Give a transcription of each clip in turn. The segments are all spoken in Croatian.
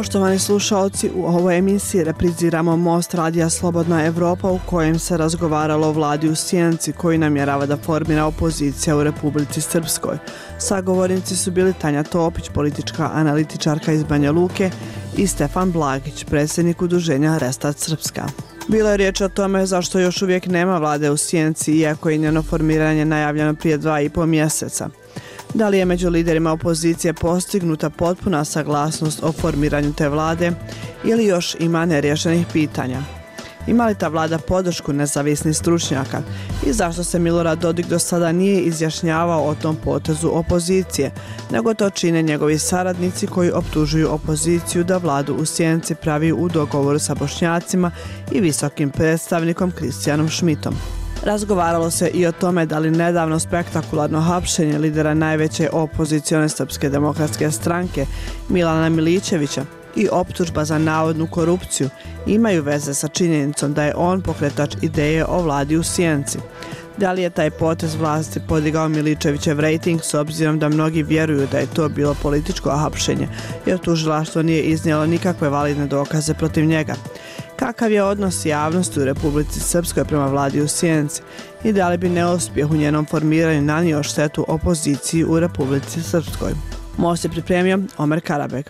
Poštovani slušalci, u ovoj emisiji repriziramo Most radija Slobodna Evropa u kojem se razgovaralo o vladi u Sjenici koju namjerava da formira opozicija u Republici Srpskoj. Sagovornici su bili Tanja Topić, politička analitičarka iz Banja Luke, i Stefan Blagić, predsjednik udruženja Restart Srpska. Bilo je riječ o tome zašto još uvijek nema vlade u Sjenici, iako je njeno formiranje najavljeno prije 2,5 mjeseca. Da li je među liderima opozicije postignuta potpuna saglasnost o formiranju te vlade ili još ima neriješenih pitanja? Ima li ta vlada podršku nezavisnih stručnjaka i zašto se Milorad Dodik do sada nije izjašnjavao o tom potezu opozicije, nego to čine njegovi saradnici koji optužuju opoziciju da vladu u Sjenici pravi u dogovoru sa Bošnjacima i visokim predstavnikom Kristijanom Šmitom. Razgovaralo se i o tome da li nedavno spektakularno hapšenje lidera najveće opozicione Srpske demokratske stranke Milana Miličevića i optužba za navodnu korupciju imaju veze sa činjenicom da je on pokretač ideje o vladi u Sjenici. Da li je taj potez vlasti podigao Miličevićev rejting s obzirom da mnogi vjeruju da je to bilo političko hapšenje jer tužilaštvo nije iznijelo nikakve validne dokaze protiv njega? Kakav je odnos javnosti u Republici Srpskoj prema vladi u Sjenici i da li bi neuspjeh u njenom formiranju nanio štetu opoziciji u Republici Srpskoj? Most je pripremio Omer Karabek.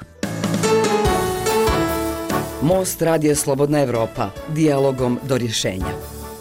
Most radija Slobodna Evropa, dijalogom do rješenja.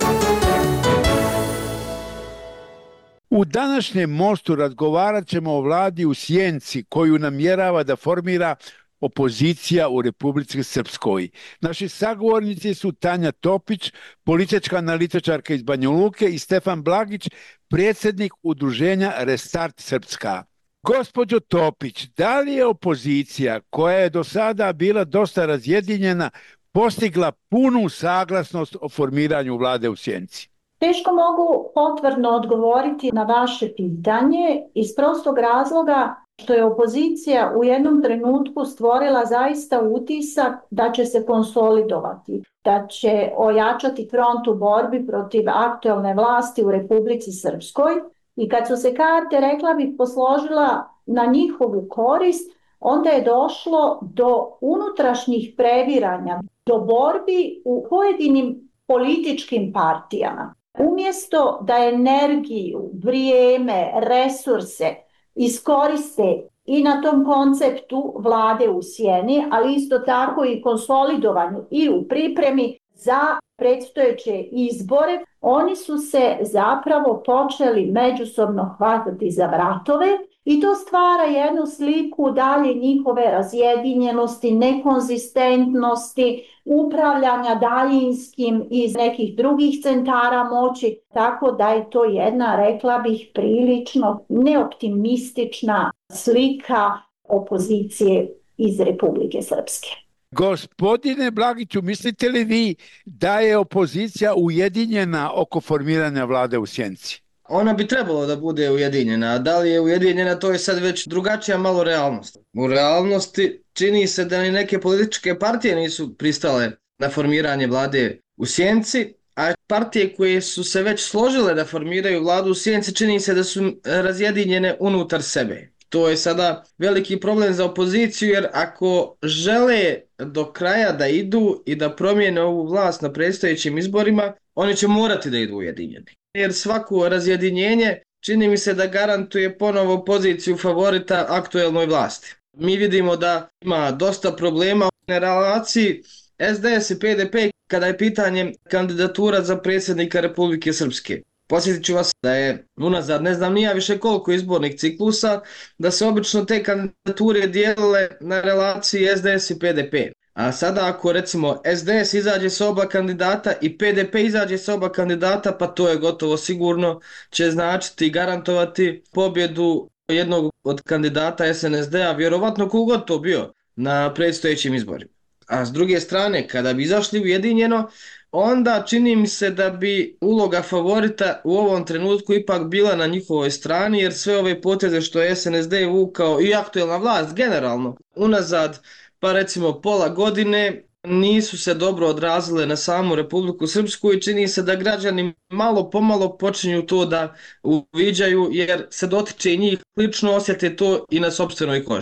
U današnjem Mostu razgovarat ćemo o vladi u Sjenici koju namjerava da formira opozicija u Republici Srpskoj. Naši sagovornici su Tanja Topić, politička analitičarka iz Banja Luke, i Stefan Blagić, predsjednik udruženja Restart Srpska. Gospođo Topić, da li je opozicija, koja je do sada bila dosta razjedinjena, postigla punu saglasnost o formiranju vlade u Sjenici? Teško mogu potvrdno odgovoriti na vaše pitanje iz prostog razloga što je opozicija u jednom trenutku stvorila zaista utisak da će se konsolidovati, da će ojačati front u borbi protiv aktuelne vlasti u Republici Srpskoj, i kad su se karte, rekla bih, posložila na njihovu korist, onda je došlo do unutrašnjih previranja, do borbi u pojedinim političkim partijama. Umjesto da energiju, vrijeme, resurse iskoriste i na tom konceptu vlade u sjeni, ali isto tako i konsolidovanju i u pripremi za predstojeće izbore, oni su se zapravo počeli međusobno hvatati za vratove i to stvara jednu sliku dalje njihove razjedinjenosti, nekonzistentnosti, upravljanja daljinskim iz nekih drugih centara moći, tako da je to jedna, rekla bih, prilično neoptimistična slika opozicije iz Republike Srpske. Gospodine Blagiću, mislite li vi da je opozicija ujedinjena oko formiranja vlade u Sjenici? Ona bi trebalo da bude ujedinjena, a da li je ujedinjena, to je sad već drugačija malo realnost. U realnosti čini se da ni neke političke partije nisu pristale na formiranje vlade u Sjenici, a partije koje su se već složile da formiraju vladu u Sjenici čini se da su razjedinjene unutar sebe. To je sada veliki problem za opoziciju, jer ako žele do kraja da idu i da promijene ovu vlast na predstojećim izborima, oni će morati da idu ujedinjeni. Jer svako razjedinjenje čini mi se da garantuje ponovo poziciju favorita aktuelnoj vlasti. Mi vidimo da ima dosta problema u relaciji SDS i PDP kada je pitanje kandidatura za predsjednika Republike Srpske. Posjetit ću vas da je unazad ne znam nija više koliko izbornih ciklusa, da se obično te kandidature dijelile na relaciji SDS i PDP. A sada ako recimo SDS izađe sa oba kandidata i PDP izađe sa oba kandidata, pa to je gotovo sigurno će značiti i garantovati pobjedu jednog od kandidata SNSD-a, vjerovatno kogod to bio, na predstojećim izborima. A s druge strane, kada bi izašli ujedinjeno, onda čini mi se da bi uloga favorita u ovom trenutku ipak bila na njihovoj strani, jer sve ove poteze što je SNSD vukao i aktuelna vlast generalno unazad, pa recimo pola godine, nisu se dobro odrazile na samu Republiku Srpsku i čini se da građani malo pomalo počinju to da uviđaju, jer se dotiče i njih, lično osjete to i na sopstvenoj koži.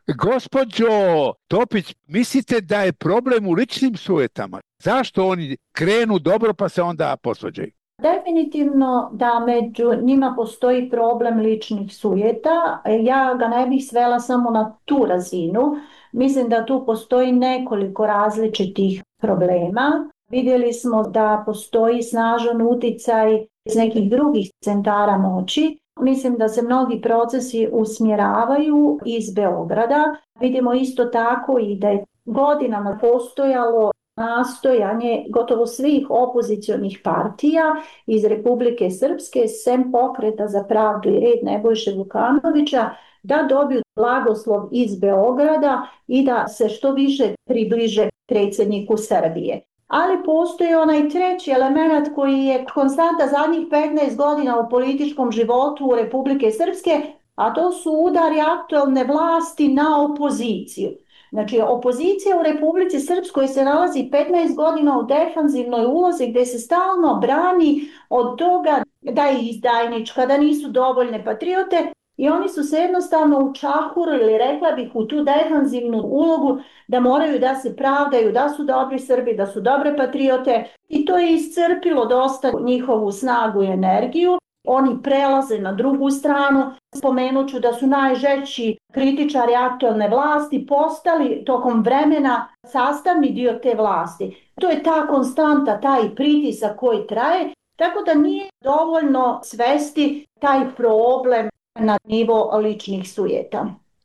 Gospođo Topić, mislite da je problem u ličnim sujetama? Zašto oni krenu dobro pa se onda posvađaju? Definitivno da među njima postoji problem ličnih sujeta. Ja ga ne bih svela samo na tu razinu. Mislim da tu postoji nekoliko različitih problema. Vidjeli smo da postoji snažan utjecaj iz nekih drugih centara moći. Mislim da se mnogi procesi usmjeravaju iz Beograda. Vidimo isto tako i da je godinama postojalo nastojanje gotovo svih opozicionih partija iz Republike Srpske, sem Pokreta za pravdu i red Nebojše Vukanovića, da dobiju blagoslov iz Beograda i da se što više približe predsjedniku Srbije. Ali postoji onaj treći element koji je konstanta zadnjih 15 godina u političkom životu Republike Srpske, a to su udari aktualne vlasti na opoziciju. Znači, opozicija u Republici Srpskoj se nalazi 15 godina u defanzivnoj ulozi gdje se stalno brani od toga da je izdajnička, da nisu dovoljne patriote i oni su se jednostavno učahurili, rekla bih, u tu defanzivnu ulogu da moraju da se pravdaju, da su dobri Srbi, da su dobre patriote i to je iscrpilo dosta njihovu snagu i energiju. Oni prelaze na drugu stranu. Spomenut ću da su najžešći kritičari aktualne vlasti postali tokom vremena sastavni dio te vlasti. To je ta konstanta, taj pritisak koji traje, tako da nije dovoljno svesti taj problem na nivo ličnih sujeta.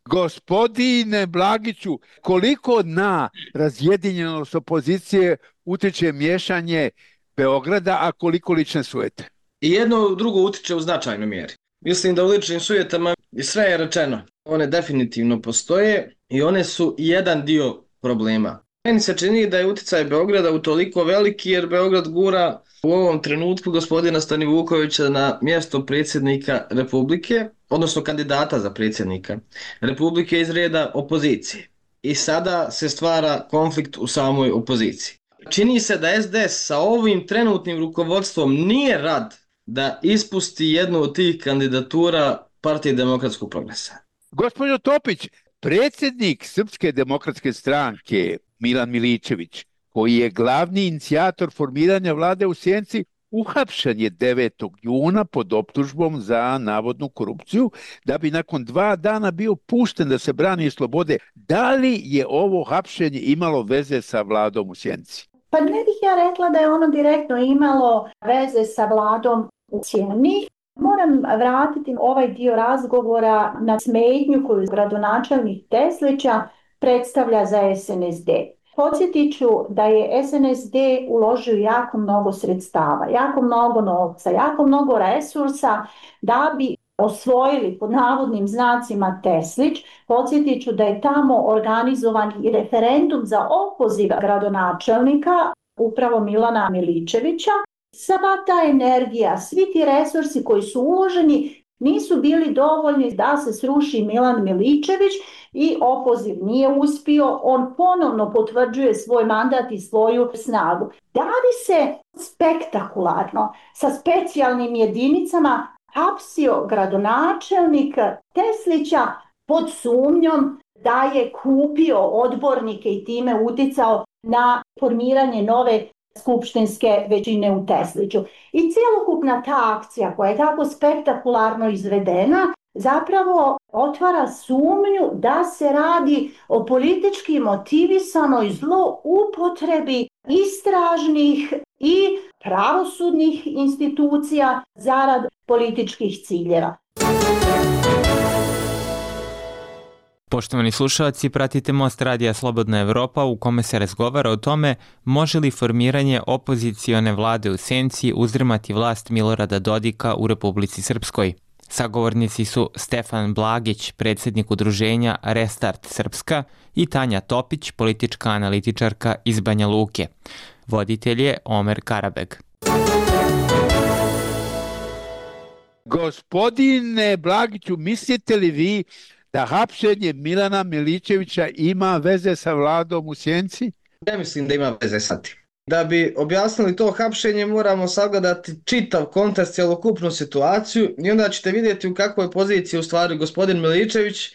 Gospodine Blagiću, koliko na razjedinjenost opozicije utječe miješanje Beograda, a koliko lične sujete? I jedno drugo utječe u značajnoj mjeri. Mislim da u ličnim sujetama sve je rečeno. One definitivno postoje i one su jedan dio problema. Meni se čini da je utjecaj Beograda utoliko veliki jer Beograd gura u ovom trenutku gospodina Stanivukovića na mjesto predsjednika Republike, odnosno kandidata za predsjednika Republike iz reda opozicije. I sada se stvara konflikt u samoj opoziciji. Čini se da SDS sa ovim trenutnim rukovodstvom nije rad da ispusti jednu od tih kandidatura Partije demokratskog progresa. Gospođo Topić, predsjednik Srpske demokratske stranke Milan Miličević, koji je glavni inicijator formiranja vlade u Sjenici, uhapšen je 9. juna pod optužbom za navodnu korupciju, da bi nakon 2 dana bio pušten da se brani slobode. Da li je ovo hapšenje imalo veze sa vladom u Sjenici? Pa ne bih ja rekla da je ono direktno imalo veze sa vladom u Sjeni. Moram vratiti ovaj dio razgovora na smetnju koju gradonačelnik Teslića predstavlja za SNSD. Podsjetit ću da je SNSD uložio jako mnogo sredstava, jako mnogo novca, jako mnogo resursa da bi osvojili pod navodnim znacima Teslić. Podsjetit ću da je tamo organizovan i referendum za opoziv gradonačelnika, upravo Milana Miličevića. Sva ta energija, svi ti resursi koji su uloženi nisu bili dovoljni da se sruši Milan Miličević i opoziv nije uspio. On ponovno potvrđuje svoj mandat i svoju snagu. Da li se spektakularno sa specijalnim jedinicama hapsio gradonačelnik Teslića pod sumnjom da je kupio odbornike i time uticao na formiranje nove skupštinske većine u Tesliću. I cjelokupna ta akcija koja je tako spektakularno izvedena zapravo otvara sumnju da se radi o politički motivisanoj zloupotrebi istražnih i pravosudnih institucija zarad političkih ciljeva. Poštovani slušalci, pratite Most Radija Slobodna Evropa u kome se razgovara o tome može li formiranje opozicione vlade u Sjenici uzdrmati vlast Milorada Dodika u Republici Srpskoj. Sagovornici su Stefan Blagić, predsjednik udruženja Restart Srpska, i Tanja Topić, politička analitičarka iz Banja Luke. Voditelj je Omer Karabeg. Gospodine Blagiću, mislite li vi da hapšenje Milana Miličevića ima veze sa vladom u Sjenici? Ja mislim da ima veze sa tim. Da bi objasnili to hapšenje moramo sagledati čitav kontekst, cjelokupnu situaciju i onda ćete vidjeti u kakvoj poziciji u stvari gospodin Miličević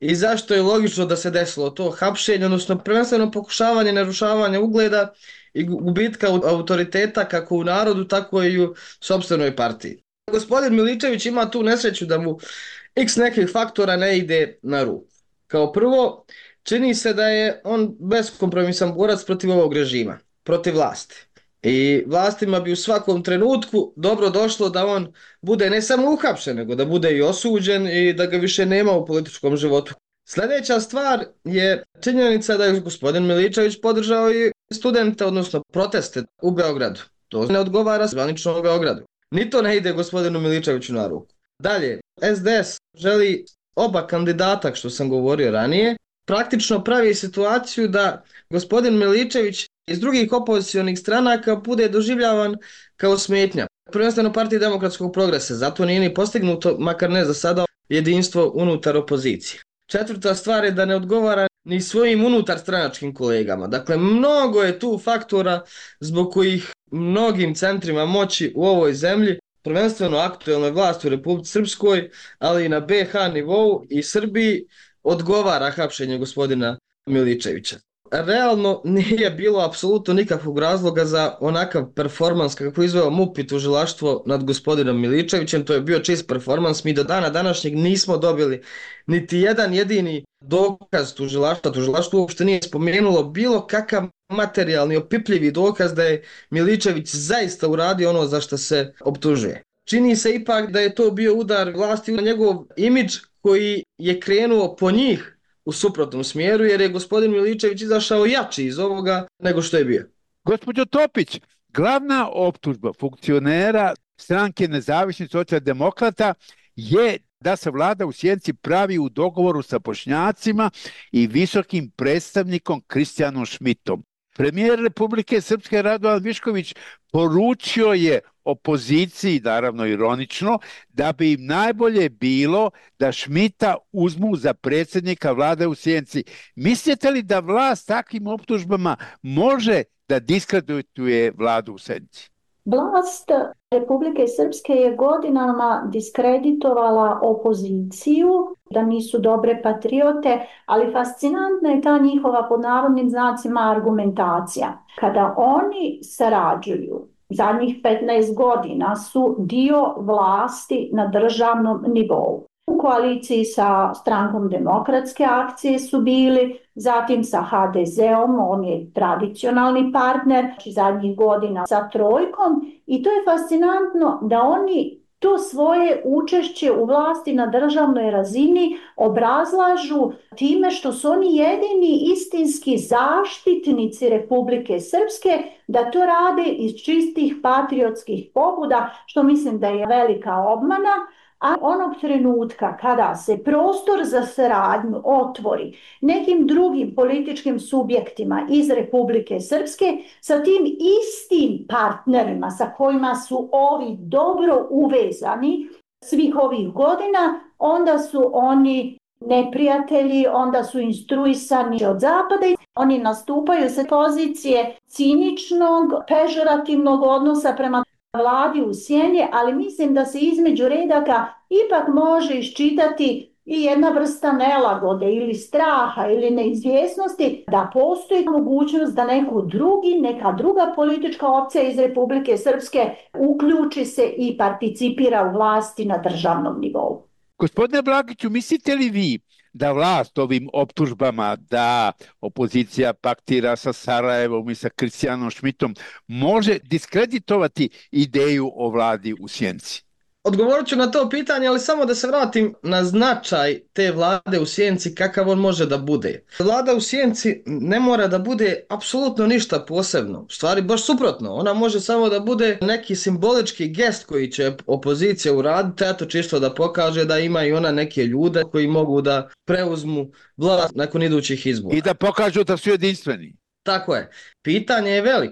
i zašto je logično da se desilo to hapšenje, odnosno prvenstveno pokušavanje narušavanja ugleda i gubitka autoriteta kako u narodu, tako i u sopstvenoj partiji. Gospodin Miličević ima tu nesreću da mu x nekih faktora ne ide na ruku. Kao prvo, čini se da je on beskompromisan borac protiv ovog režima, protiv vlasti. I vlastima bi u svakom trenutku dobro došlo da on bude ne samo uhapšen, nego da bude i osuđen i da ga više nema u političkom životu. Sljedeća stvar je činjenica da je gospodin Miličević podržao i studente, odnosno proteste u Beogradu. To ne odgovara zvanično u Beogradu. Ni to ne ide gospodinu Miličeviću na ruku. Dalje, SDS želi oba kandidata, što sam govorio ranije, praktično pravi situaciju da gospodin Miličević iz drugih opozicionih stranaka bude doživljavan kao smetnja. Prvenstveno Partiji demokratskog progresa, zato nije ni postignuto, makar ne za sada, jedinstvo unutar opozicije. Četvrta stvar je da ne odgovara ni svojim unutar stranačkim kolegama. Dakle, mnogo je tu faktora zbog kojih mnogim centrima moći u ovoj zemlji, prvenstveno aktuelnoj vlasti u Republici Srpskoj, ali i na BiH nivou i Srbiji, odgovara hapšenje gospodina Miličevića. Realno nije bilo apsolutno nikakvog razloga za onakav performans kako je izveo MUP i tužilaštvo nad gospodinom Miličevićem. To je bio čist performans. Mi do dana današnjeg nismo dobili niti jedan jedini dokaz tužilaštva. Tužilaštvo uopšte nije spomenulo bilo kakav materijalni opipljivi dokaz da je Miličević zaista uradio ono za što se optužuje. Čini se ipak da je to bio udar vlasti na njegov imidž koji je krenuo po njih u suprotnom smjeru, jer je gospodin Miličević izašao jači iz ovoga nego što je bio. Gospođo Topić, glavna optužba funkcionera stranke Nezavisnih socijaldemokrata je da se vlada u Sjenici pravi u dogovoru sa Bošnjacima i visokim predstavnikom Kristijanom Šmitom. Premijer Republike Srpske Radovan Višković poručio je opoziciji, naravno ironično, da bi im najbolje bilo da Šmita uzmu za predsjednika vlade u Sjenici. Mislite li da vlast takvim optužbama može da diskredituje vladu u Sjenici? Vlast Republike Srpske je godinama diskreditovala opoziciju, da nisu dobre patriote, ali fascinantna je ta njihova pod navodnim znacima argumentacija. Kada oni sarađuju, zadnjih 15 godina su dio vlasti na državnom nivou. U koaliciji sa strankom Demokratske akcije su bili, zatim sa HDZ-om, on je tradicionalni partner, zadnjih godina sa Trojkom, i to je fascinantno da oni to svoje učešće u vlasti na državnoj razini obrazlažu time što su oni jedini istinski zaštitnici Republike Srpske, da to rade iz čistih patriotskih pobuda, što mislim da je velika obmana. A onog trenutka kada se prostor za saradnju otvori nekim drugim političkim subjektima iz Republike Srpske sa tim istim partnerima sa kojima su ovi dobro uvezani svih ovih godina, onda su oni neprijatelji, onda su instruisani od zapada. Oni nastupaju sa pozicije ciničnog, pežorativnog odnosa prema vladi u sjeni, ali mislim da se između redaka ipak može iščitati i jedna vrsta nelagode ili straha ili neizvjesnosti da postoji mogućnost da neka druga politička opcija iz Republike Srpske uključi se i participira u vlasti na državnom nivou. Gospodine Blagiću, mislite li vi da vlast ovim optužbama da opozicija paktira sa Sarajevom i sa Kristijanom Šmitom može diskreditovati ideju o vladi u Sjenici? Odgovorit ću na to pitanje, ali samo da se vratim na značaj te vlade u Sjenici, kakav on može da bude. Vlada u Sjenici ne mora da bude apsolutno ništa posebno. U stvari, baš suprotno. Ona može samo da bude neki simbolički gest koji će opozicija uraditi, eto čisto da pokaže da ima i ona neke ljude koji mogu da preuzmu vlast nakon idućih izbora. I da pokažu da su jedinstveni. Tako je. Pitanje je veliko.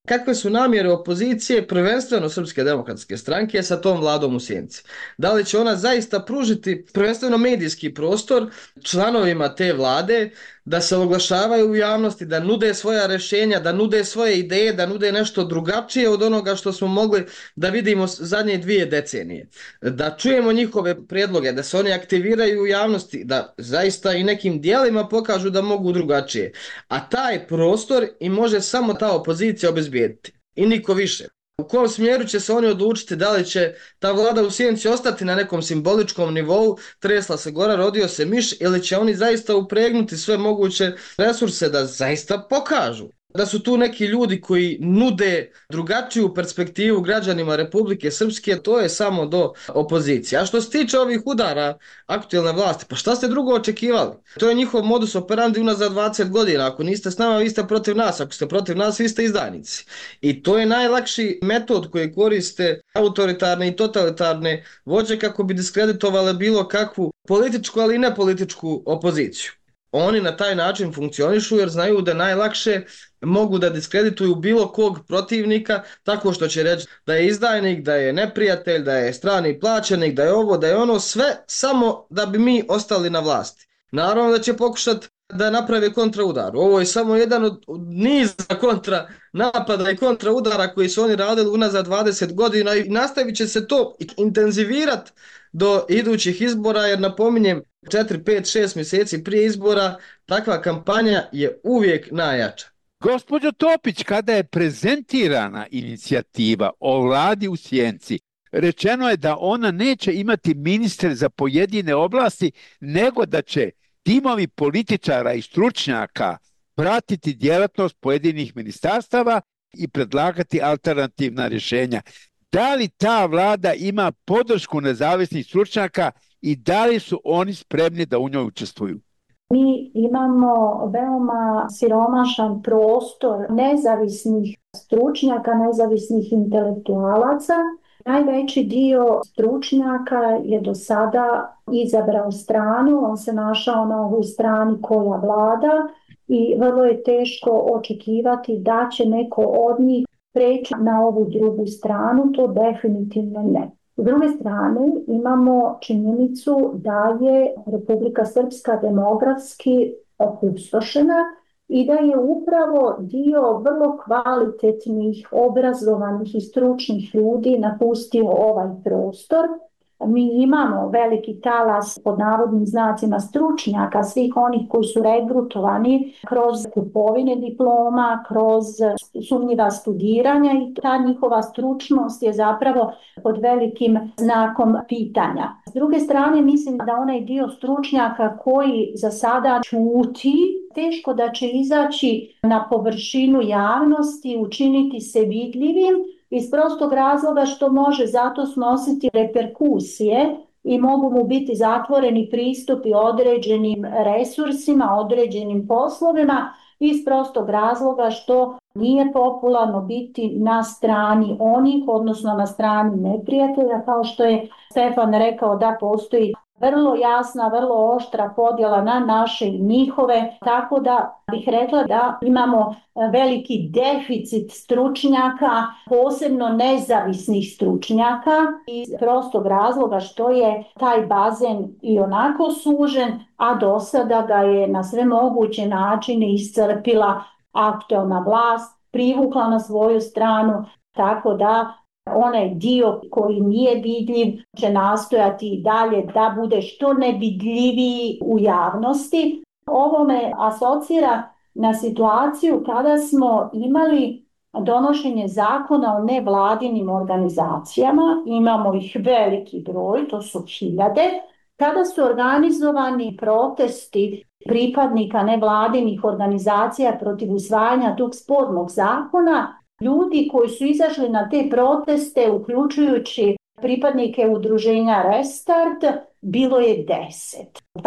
kakve su namjere opozicije, prvenstveno Srpske demokratske stranke, sa tom vladom u sjenci. Da li će ona zaista pružiti prvenstveno medijski prostor članovima te vlade da se oglašavaju u javnosti, da nude svoja rješenja, da nude svoje ideje, da nude nešto drugačije od onoga što smo mogli da vidimo zadnje 2 decenije. Da čujemo njihove prijedloge, da se oni aktiviraju u javnosti, da zaista i nekim dijelima pokažu da mogu drugačije. A taj prostor i može samo ta opozicija obezbijediti. I niko više. U kom smjeru će se oni odlučiti, da li će ta vlada u sjenci ostati na nekom simboličkom nivou, tresla se gora, rodio se miš, ili će oni zaista upregnuti sve moguće resurse da zaista pokažu da su tu neki ljudi koji nude drugačiju perspektivu građanima Republike Srpske, to je samo do opozicije. A što se tiče ovih udara aktualne vlasti, pa šta ste drugo očekivali? To je njihov modus operandi unazad 20 godina. Ako niste s nama, vi ste protiv nas. Ako ste protiv nas, vi ste izdajnici. I to je najlakši metod koji koriste autoritarne i totalitarne vođe kako bi diskreditovale bilo kakvu političku, ali i nepolitičku opoziciju. Oni na taj način funkcionišu jer znaju da najlakše mogu da diskredituju bilo kog protivnika tako što će reći da je izdajnik, da je neprijatelj, da je strani plaćenik, da je ovo, da je ono, sve samo da bi mi ostali na vlasti. Naravno da će pokušati da naprave kontraudar. Ovo je samo jedan od niza kontra napada i kontraudara koji su oni radili unazad 20 godina i nastavit će se to intenzivirati do idućih izbora, jer napominjem 4, 5, 6 mjeseci prije izbora takva kampanja je uvijek najjača. Gospođo Topić, kada je prezentirana inicijativa o vladi u sjenci, rečeno je da ona neće imati ministre za pojedine oblasti, nego da će timovi političara i stručnjaka pratiti djelatnost pojedinih ministarstava i predlagati alternativna rješenja. Da li ta vlada ima podršku nezavisnih stručnjaka i da li su oni spremni da u njoj učestvuju? Mi imamo veoma siromašan prostor nezavisnih stručnjaka, nezavisnih intelektualaca. Najveći dio stručnjaka je do sada izabrao stranu, on se našao na ovoj strani koja vlada i vrlo je teško očekivati da će neko od njih preći na ovu drugu stranu, to definitivno ne. S druge strane imamo činjenicu da je Republika Srpska demografski opustošena i da je upravo dio vrlo kvalitetnih, obrazovanih i stručnih ljudi napustio ovaj prostor. Mi imamo veliki talas pod navodnim znacima stručnjaka, svih onih koji su regrutovani kroz kupovine diploma, kroz sumnjiva studiranja i ta njihova stručnost je zapravo pod velikim znakom pitanja. S druge strane, mislim da onaj dio stručnjaka koji za sada ćuti, teško da će izaći na površinu javnosti, učiniti se vidljivim, iz prostog razloga što može zato snositi reperkusije i mogu mu biti zatvoreni pristupi određenim resursima, određenim poslovima, iz prostog razloga što nije popularno biti na strani onih, odnosno na strani neprijatelja, kao što je Stefan rekao da postoji vrlo jasna, vrlo oštra podjela na naše i njihove, tako da bih rekla da imamo veliki deficit stručnjaka, posebno nezavisnih stručnjaka iz prostog razloga što je taj bazen i onako sužen, a do sada ga je na sve moguće načine iscrpila aktualna vlast, privukla na svoju stranu, tako da onaj dio koji nije vidljiv će nastojati i dalje da bude što nevidljiviji u javnosti. Ovo me asocira na situaciju kada smo imali donošenje zakona o nevladinim organizacijama, imamo ih veliki broj, to su 1000, kada su organizovani protesti pripadnika nevladinih organizacija protiv usvajanja tog spornog zakona. Ljudi koji su izašli na te proteste, uključujući pripadnike udruženja Restart, bilo je 10.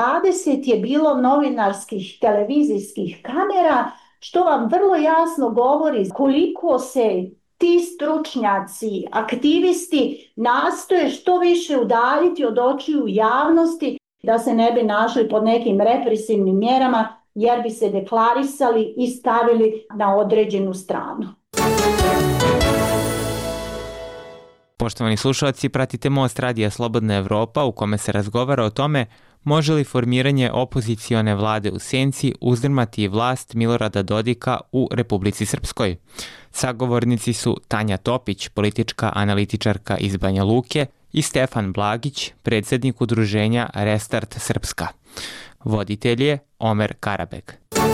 20 je bilo novinarskih, televizijskih kamera, što vam vrlo jasno govori koliko se ti stručnjaci, aktivisti nastoje što više udaljiti od očiju javnosti da se ne bi našli pod nekim represivnim mjerama jer bi se deklarisali i stavili na određenu stranu. Poštovani slušalci, pratite Most radija Slobodna Evropa u kome se razgovara o tome može li formiranje opozicione vlade u senci uzdrmati vlast Milorada Dodika u Republici Srpskoj. Sagovornici su Tanja Topić, politička analitičarka iz Banja Luke, i Stefan Blagić, predsjednik udruženja Restart Srpska. Voditelj je Omer Karabeg.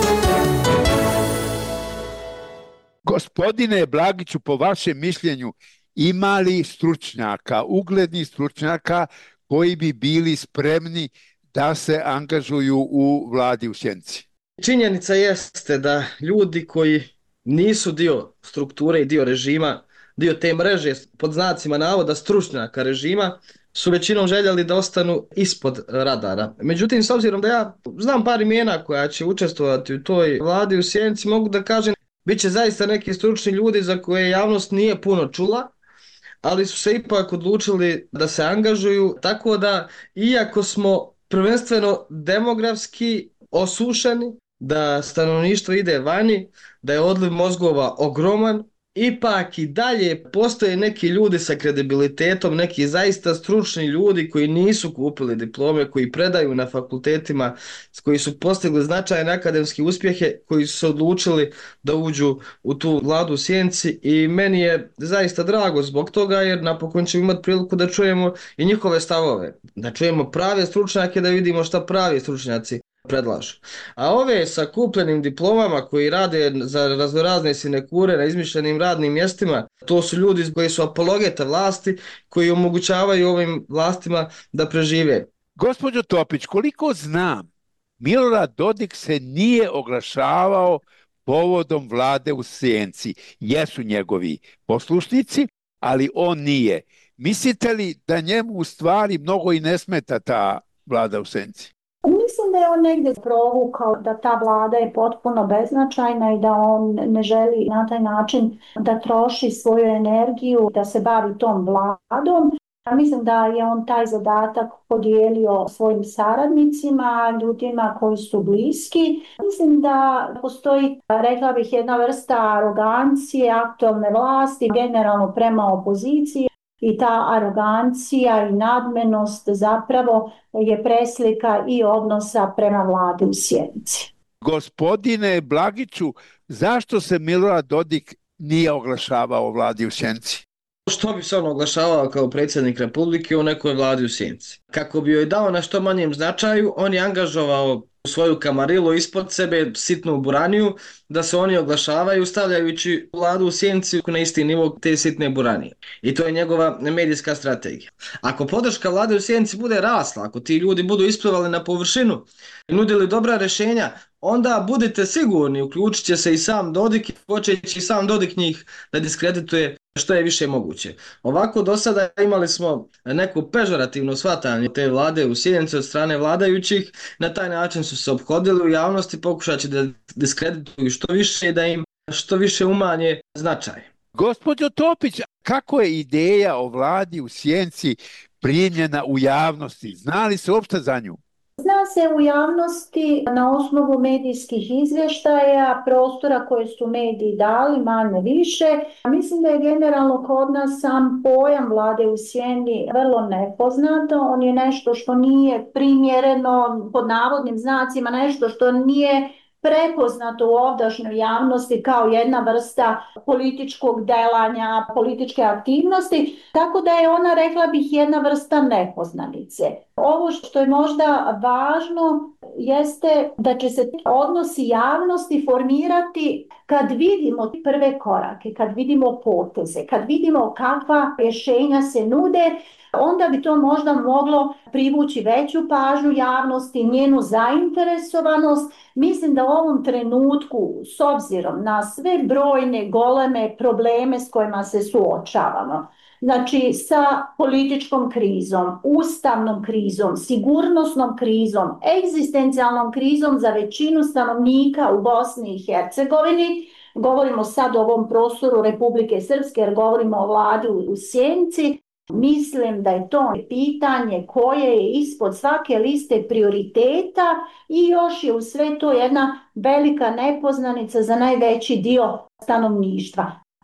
Gospodine Blagiću, po vašem mišljenju, ima li stručnjaka, uglednih stručnjaka koji bi bili spremni da se angažuju u vladi u sjenci? Činjenica jeste da ljudi koji nisu dio strukture i dio režima, dio te mreže pod znacima navoda stručnjaka režima, su većinom željeli da ostanu ispod radara. Međutim, s obzirom da ja znam par imena koja će učestvovati u toj vladi u sjenci, mogu da kažem bit će zaista neki stručni ljudi za koje javnost nije puno čula, ali su se ipak odlučili da se angažuju, tako da iako smo prvenstveno demografski osušeni, da stanovništvo ide vani, da je odliv mozgova ogroman, ipak i dalje postoje neki ljudi sa kredibilitetom, neki zaista stručni ljudi koji nisu kupili diplome, koji predaju na fakultetima, koji su postigli značajne akademske uspjehe, koji su se odlučili da uđu u tu vladu u sjenci i meni je zaista drago zbog toga jer napokon ćemo imati priliku da čujemo i njihove stavove, da čujemo prave stručnjake, da vidimo šta pravi stručnjaci predlažu. A ove sa kupljenim diplomama koji rade za raznorazne sinekure na izmišljenim radnim mjestima, to su ljudi koji su apologeta vlasti, koji omogućavaju ovim vlastima da prežive. Gospođo Topić, koliko znam, Milorad Dodik se nije oglašavao povodom vlade u sjenci. Jesu njegovi poslušnici, ali on nije. Mislite li da njemu u stvari mnogo i ne smeta ta vlada u sjenci? Mislim da je on negdje provukao da ta vlada je potpuno beznačajna i da on ne želi na taj način da troši svoju energiju, da se bavi tom vladom. Mislim da je on taj zadatak podijelio svojim saradnicima, ljudima koji su bliski. Mislim da postoji, rekla bih, jedna vrsta arogancije aktualne vlasti, generalno prema opoziciji. I ta arogancija i nadmenost zapravo je preslika i odnosa prema vladi u sjenci. Gospodine Blagiću, zašto se Milorad Dodik nije oglašavao o vladi u sjenci? Što bi se on oglašavao kao predsjednik Republike u nekoj vladi u sjenci? Kako bi joj dao na što manjem značaju, on je angažovao svoju kamarilu ispod sebe, sitnu buraniju, da se oni oglašavaju stavljajući vladu u sjenci na isti nivo te sitne buranije. I to je njegova medijska strategija. Ako podrška vlade u sjenci bude rasla, ako ti ljudi budu isplivali na površinu i nudili dobra rješenja, onda budite sigurni, uključit će se i sam Dodik i počeći i sam Dodik njih da diskredituje što je više moguće. Ovako do sada imali smo neko pežorativno shvatanje te vlade u sjenci od strane vladajućih, na taj način su se ophodili u javnosti, pokušat će da diskredituju što više i da im što više umanje značaj. Gospođo Topić, kako je ideja o vladi u sjenci primljena u javnosti? Zna li se uopšte za nju? Zna se u javnosti na osnovu medijskih izvještaja, prostora koje su mediji dali, manje više. Mislim da je generalno kod nas sam pojam vlade u sjeni vrlo nepoznat. On je nešto što nije primjereno, pod navodnim znacima, nešto što nije prepoznato u ovdašnjoj javnosti kao jedna vrsta političkog delanja, političke aktivnosti, tako da je ona, rekla bih, jedna vrsta nepoznanice. Ovo što je možda važno jeste da će se odnosi javnosti formirati kad vidimo prve korake, kad vidimo poteze, kad vidimo kakva rješenja se nude, onda bi to možda moglo privući veću pažnju javnosti, njenu zainteresovanost. Mislim da u ovom trenutku, s obzirom na sve brojne goleme probleme s kojima se suočavamo, znači sa političkom krizom, ustavnom krizom, sigurnosnom krizom, egzistencijalnom krizom za većinu stanovnika u Bosni i Hercegovini, govorimo sad o ovom prostoru Republike Srpske jer govorimo o vladi u sjenci, mislim da je to pitanje koje je ispod svake liste prioriteta i još je u sve to jedna velika nepoznanica za najveći dio stanovništva.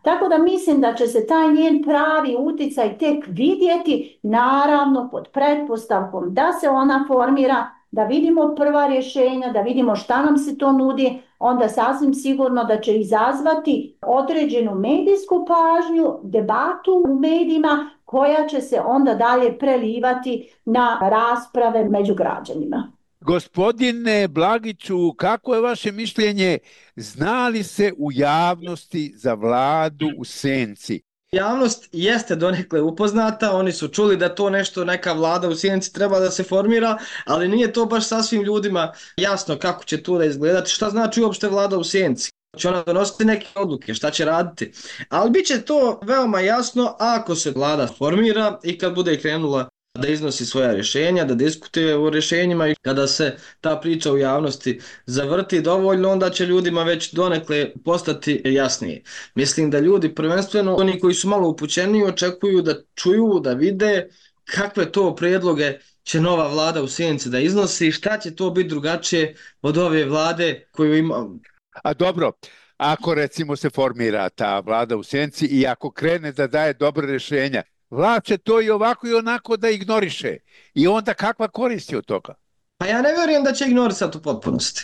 Tako da mislim da će se taj njen pravi uticaj tek vidjeti, naravno pod pretpostavkom da se ona formira, da vidimo prva rješenja, da vidimo šta nam se to nudi, onda sasvim sigurno da će izazvati određenu medijsku pažnju, debatu u medijima koja će se onda dalje prelivati na rasprave među građanima. Gospodine Blagiću, kako je vaše mišljenje, zna li se u javnosti za vladu u senci? Javnost jeste donekle upoznata, oni su čuli da to nešto, neka vlada u sjenci treba da se formira, ali nije to baš sasvim ljudima jasno kako će to da izgledati, šta znači uopšte vlada u sjenci. Će ona donositi neke odluke, šta će raditi, ali bit će to veoma jasno ako se vlada formira i kad bude krenula da iznosi svoja rješenja, da diskutuje o rješenjima i kada se ta priča u javnosti zavrti dovoljno, onda će ljudima već donekle postati jasnije. Mislim da ljudi, prvenstveno oni koji su malo upućeni, očekuju da čuju, da vide kakve to prijedloge će nova vlada u sjenci da iznosi i šta će to biti drugačije od ove vlade koju ima. A dobro, ako recimo se formira ta vlada u sjenci i ako krene da daje dobre rješenja, vlast će to i ovako i onako da ignoriše. I onda kakva koristi od toga? Pa ja ne vjerujem da će ignorisati u potpunosti.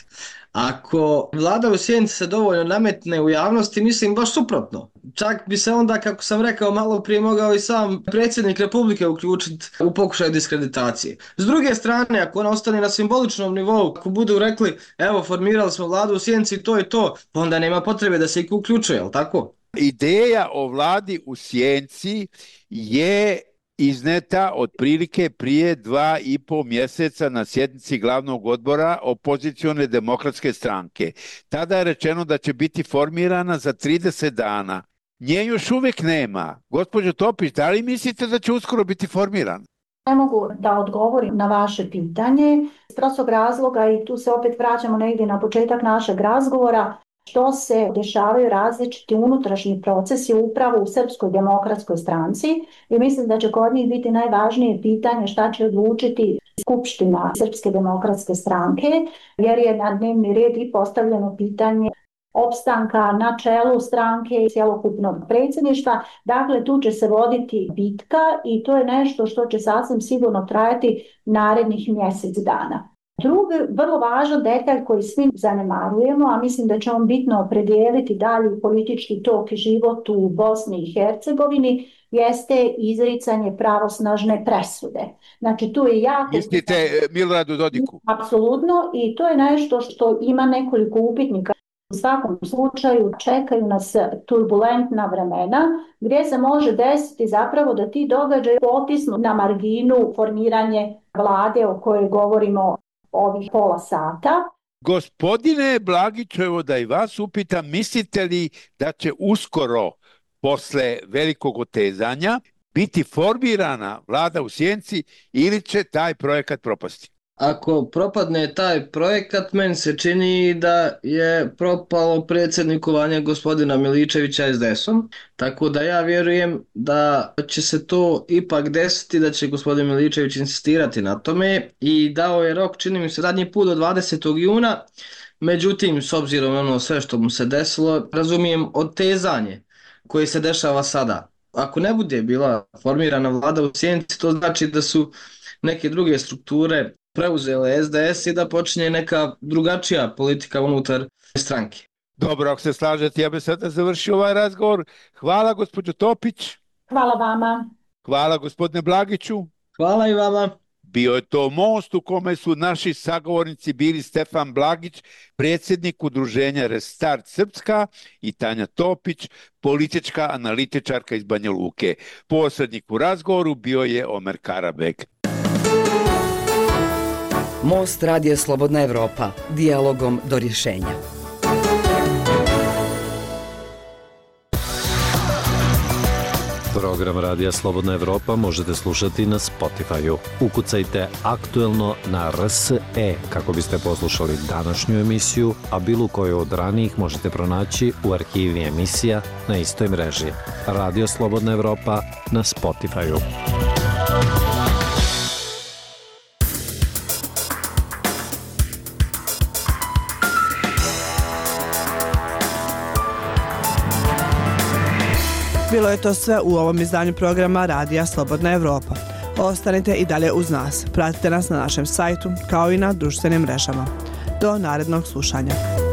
Ako vlada u sjenci se dovoljno nametne u javnosti, mislim baš suprotno. Čak bi se onda, kako sam rekao malo prije, mogao i sam predsjednik Republike uključiti u pokušaj diskreditacije. S druge strane, ako ona ostane na simboličnom nivou, ako budu rekli evo formirali smo vladu u sjenci to i to, onda nema potrebe da se ih uključuje, jel tako? Ideja o vladi u sjenci je izneta otprilike prije 2,5 mjeseca na sjednici glavnog odbora opozicione demokratske stranke. Tada je rečeno da će biti formirana za 30 dana. Nje još uvijek nema. Gospođo Topić, da li mislite da će uskoro biti formirana? Ne mogu da odgovorim na vaše pitanje iz prostog razloga i tu se opet vraćamo negdje na početak našeg razgovora, što se dešavaju različiti unutrašnji procesi upravo u Srpskoj demokratskoj stranci i mislim da će kod njih biti najvažnije pitanje šta će odlučiti Skupština Srpske demokratske stranke, jer je na dnevni red i postavljeno pitanje opstanka na čelu stranke i cjelokupnog predsjedništva. Dakle, tu će se voditi bitka i to je nešto što će sasvim sigurno trajati narednih mjesec dana. Drugi vrlo važan detalj koji svi zanemarujemo, a mislim da će on bitno opredijeliti dalji politički tok i život u Bosni i Hercegovini, jeste izricanje pravosnažne presude. Znači tu je jako... Mislite Miloradu Dodiku? Apsolutno, i to je nešto što ima nekoliko upitnika. U svakom slučaju čekaju nas turbulentna vremena gdje se može desiti zapravo da ti događaji potisnu na marginu formiranje vlade o kojoj govorimo ovih pola sata. Gospodine Blagiću, evo da i vas upitam, mislite li da će uskoro, posle velikog otezanja, biti formirana vlada u sjenci ili će taj projekat propasti? Ako propadne taj projekat, meni se čini da je propalo predsjednikovanje gospodina Miličevića SDS-om, tako da ja vjerujem da će se to ipak desiti, da će gospodin Miličević insistirati na tome i dao je rok, čini mi se, zadnji put do 20. juna, međutim, s obzirom na ono sve što mu se desilo, razumijem otezanje koje se dešava sada. Ako ne bude bila formirana vlada u sjenci, to znači da su neke druge strukture preuzele SDS i da počinje neka drugačija politika unutar stranke. Dobro, ako se slažete, ja bih sada završio ovaj razgovor. Hvala gospođo Topić. Hvala vama. Hvala gospodine Blagiću. Hvala i vama. Bio je to most u kome su naši sagovornici bili Stefan Blagić, predsjednik udruženja Restart Srpska, i Tanja Topić, politička analitičarka iz Banja Luke. Posrednik u razgovoru bio je Omer Karabek. Most Radija Slobodna Evropa, dijalogom do rješenja. Program Radija Slobodna Evropa možete slušati na Spotify-u. Ukucajte aktuelno na RSE kako biste poslušali današnju emisiju, a bilo koju od ranijih možete pronaći u arhivi emisija na istoj mreži. Radio Slobodna Evropa na Spotify-u. Bilo je to sve u ovom izdanju programa Radija Slobodna Evropa. Ostanite i dalje uz nas. Pratite nas na našem sajtu kao i na društvenim mrežama. Do narednog slušanja.